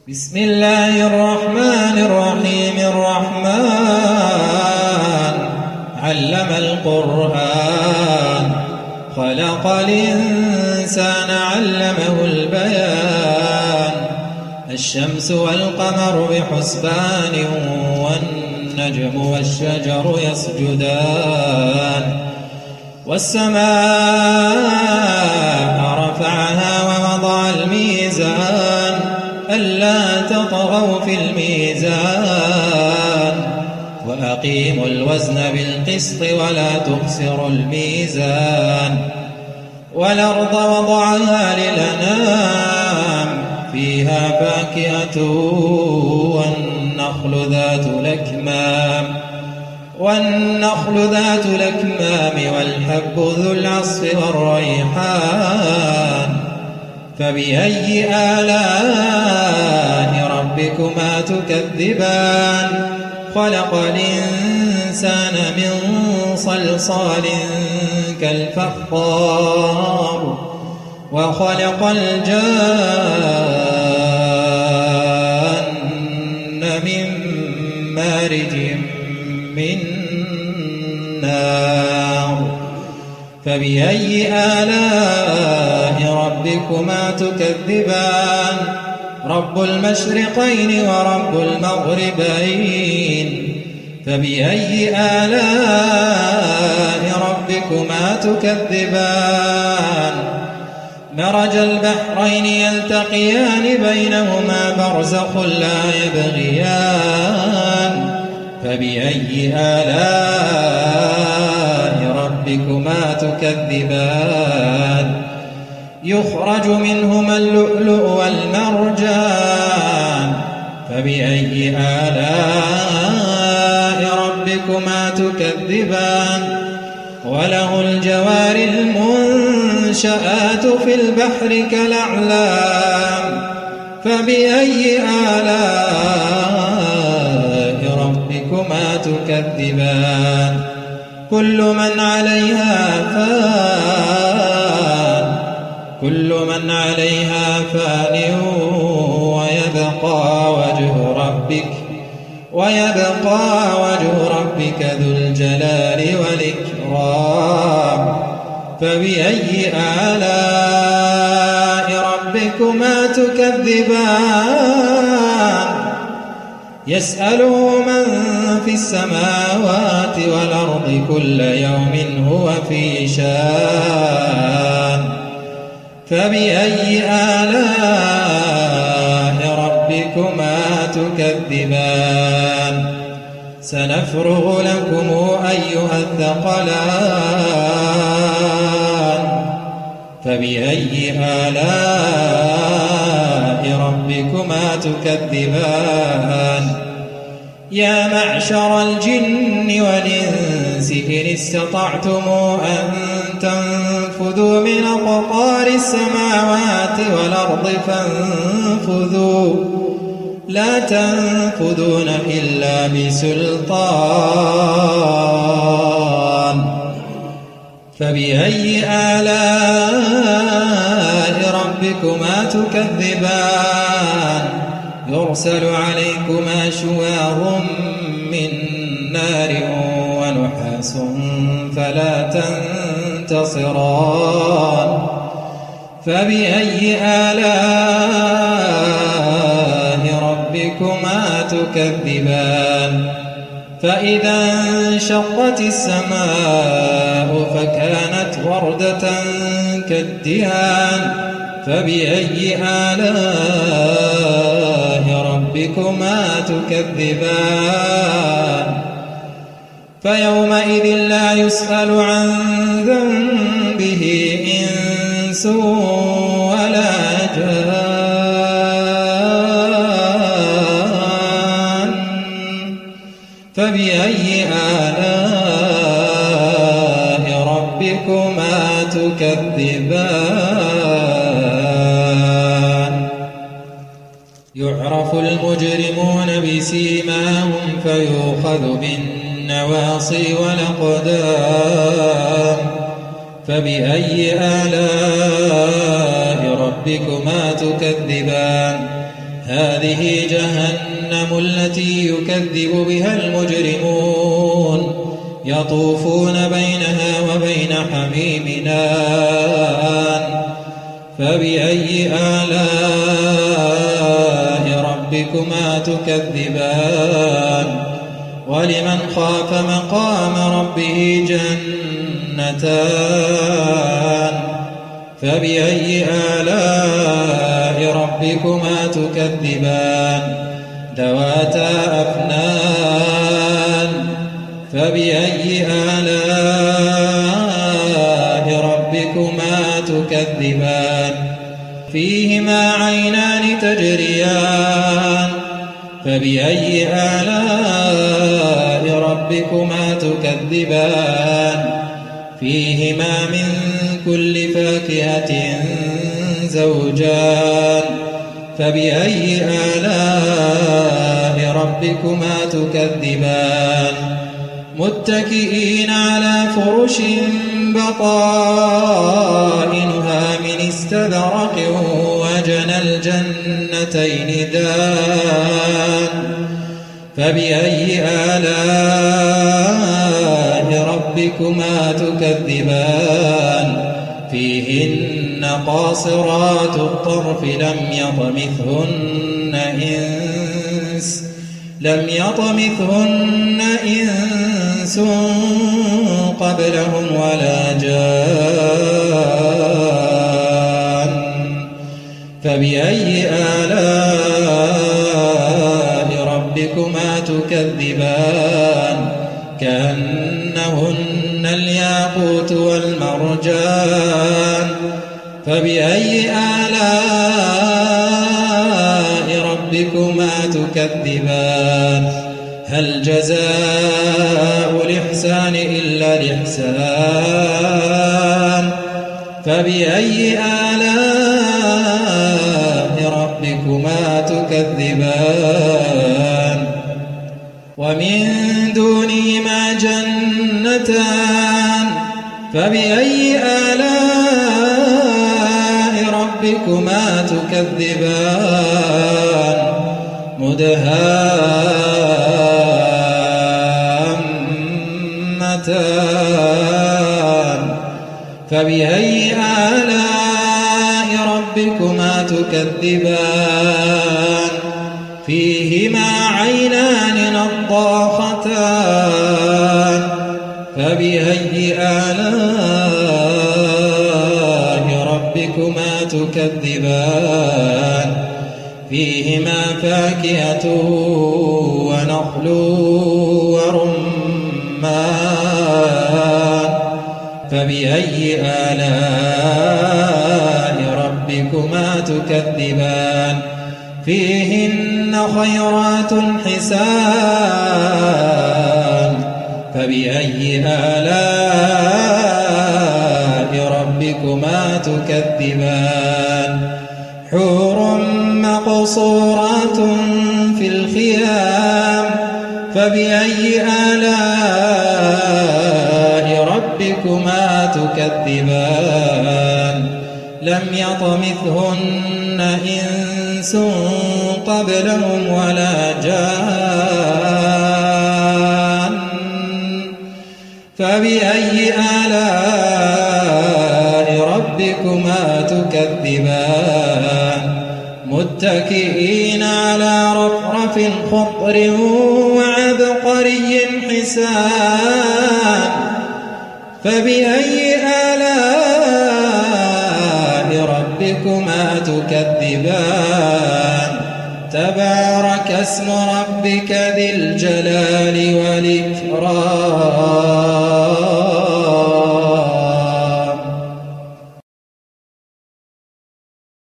بسم الله الرحمن الرحيم. الرحمن علم القرآن، خلق الإنسان علمه البيان. الشمس والقمر بحسبان، والنجم والشجر يسجدان. والسماء رفعها ووضع الميزان، ألا تطغوا في الميزان. وأقيموا الوزن بالقسط ولا تخسروا الميزان. والأرض وضعها للأنام، فيها فاكهة والنخل ذات الأكمام والحب ذو العصف والريحان. فبأي آلاء ربكما تكذبان؟ خلق الإنسان من صلصال كالفخار، وخلق الجان من مارج من نار. فبأي آلاء ربكما تكذبان؟ رب المشرقين ورب المغربين. فبأي آلاء ربكما تكذبان؟ مرج البحرين يلتقيان، بينهما برزخ لا يبغيان. فبأي آلاء ربكما تكذبان؟ يخرج منهما اللؤلؤ والمرجان. فبأي آلاء ربكما تكذبان؟ وله الجوار المنشآت في البحر كالأعلام. فبأي آلاء ربكما تكذبان؟ كل من عليها فان ويبقى وجه ربك ذو الجلال والإكرام. فبأي آلاء ربكما تكذبان؟ يسأله من في السماوات والأرض، كل يوم هو في شان. فبأي آلاء ربكما تكذبان؟ سنفرغ لكم أيها الثقلان. فبأي آلاء ربكما تكذبان؟ يا معشر الجن والإنس إن استطعتم أن تنفذوا من أقطار السماوات والأرض فانفذوا، لا تنفذون إلا بسلطان. فبأي آلاء ربكما تكذبان؟ يرسل عليكما شواظ من نار ونحاس فلا تنتصران. فبأي آلاء ربكما تكذبان؟ فإذا انشقت السماء فكانت وردة كالدهان. فبأي آلاء ربكما تكذبان؟ فيومئذ لا يسأل عن ذنبه إنس ولا جان. فبأي آلاء ربكما تكذبان؟ يعرف المجرمون بسيماهم فيؤخذ بالنواصي والأقدام. فبأي آلاء ربكما تكذبان؟ هذه جهنم التي يكذب بها المجرمون يطوفون بينها وبين حميم آن فبأي آلاء ربكما تكذبان ولمن خاف مقام ربه جنتان فبأي آلاء ربكما تكذبان ذواتا أفنان فبأي آلاء ربكما تكذبان فيهما عينان تجريان فبأي آلاء ربكما تكذبان فيهما من كل فاكهة زوجان فبأي آلاء ربكما تكذبان متكئين على فرش بطائنها من استبرق وجنى الجنتين دان فبأي آلاء ربكما تكذبان فيهن قاصرات الطرف لم يطمثهن إنس قبلهم ولا جان فبأي آلاء ربكما تكذبان كأنهن الياقوت والمرجان فبأي آلاء ربكما تكذبان هل جزاء الإحسان إلا الإحسان فبأي آلاء ربكما تكذبان ومن دونهما جنتان فبأي آلاء ربكما تكذبان مدهامتان فبأي آلاء ربكما تكذبان فيهما عينان نضاختان فبأي آلاء ربكما تكذبان فيهما فاكهة ونخل ورمان فبأي آلاء ربكما تكذبان فيهن خيرات حسان فبأي آلاء ربكما تكذبان حور مقصورات في الخيام فبأي آلاء ربكما تكذبان لم يطمثهن إنس قبلهم ولا جان فبأي آلاء ربكما تكذبان متكئين على رفرف خضر وعبقري حسان فبأي آلاء ربكما تكذبان تبارك اسم ربك ذي الجلال والإكرام